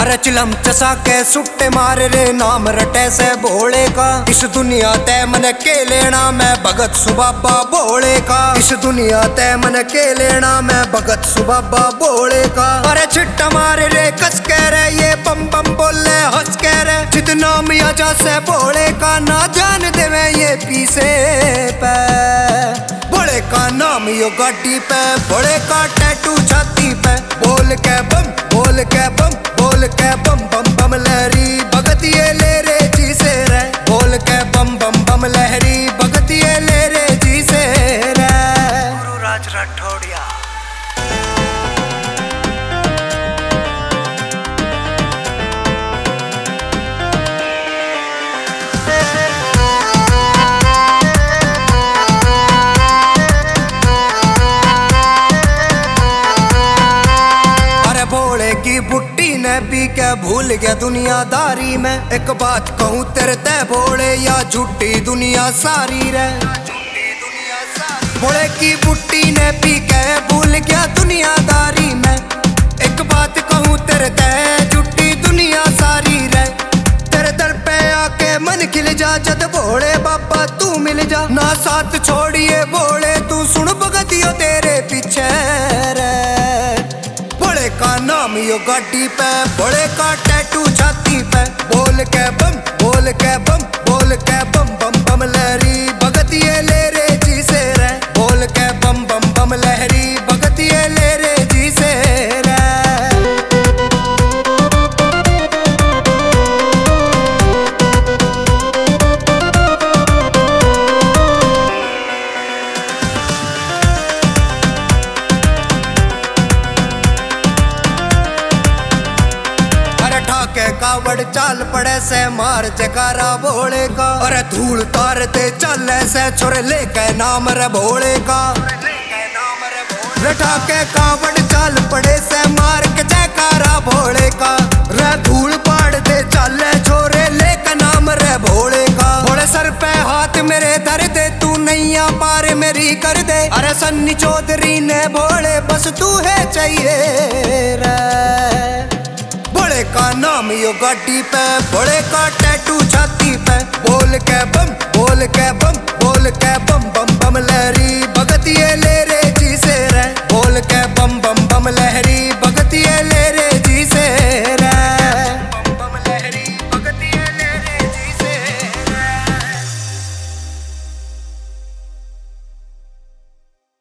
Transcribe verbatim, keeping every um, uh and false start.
अरे चिलम चसा के सुट्टे मारे रे नाम रटे से भोले का। इस दुनिया ते मन के लेना मैं भगत सुबाबा भोले का। इस दुनिया ते मन के लेना मैं भगत सुबाबा भोले का। अरे छिट्टा मारे रे कस के रे ये बम बम बोले हंस के रे। जितना मिया जा से भोले का ना जान देवे ये पीछे पे। भोले का नाम यो गाड़ी पे, भोले का टैटू छाती पे। बोल के बम बोल के बम बोल के बम बम बम लहरी भगत ये ले रे जी से रे। बोल के बम बम बम लहरी भगत ये ले रे जी से रे। गुरु राज राठौड़िया। भोले की बुट्टी ने पी के भूल गया दुनियादारी में। एक बात कहूँ तेरे ते भोले या झूठी दुनिया सारी रे। भोले की बुट्टी ने पी के भूल गया दुनियादारी में। एक बात कहूँ तेरे ते झूठी दुनिया सारी रे। तेरे दर पे आके मन खिल जा जद भोले बाबा तू मिल जा। ना साथ छोड़िए भोले तू सुन भगतियो तेरे पीछे रे। भोले का नाम यो गाड़ी पे, भोले का टैटू छाती पे। बोल के बम बोल के बम बोल के बम बम बम लहरी भगत ये ले रे जी से रे। बोल के बम बम बम लहरी भगत ये ले रे जी से रे। के कावड़ चाल पड़े से मार जकारा भोले का। अरे धूल तार ते चले से छोरे लेके नाम रे भोले का। रटा के कावड़ चाल पड़े से मार के जकारा भोले का। रे धूल पाड़ दे चले छोरे लेके नाम रे भोले का। भोले सर पे हाथ मेरे धर दे तू नैया पार मेरी कर दे। अरे सन्नी चौधरी ने भोले बस तू है चाहिए रे। भोले का नाम यो गाड़ी पे, भोले का टैटू छाती पे। बोल के बम बोल के बम बोल के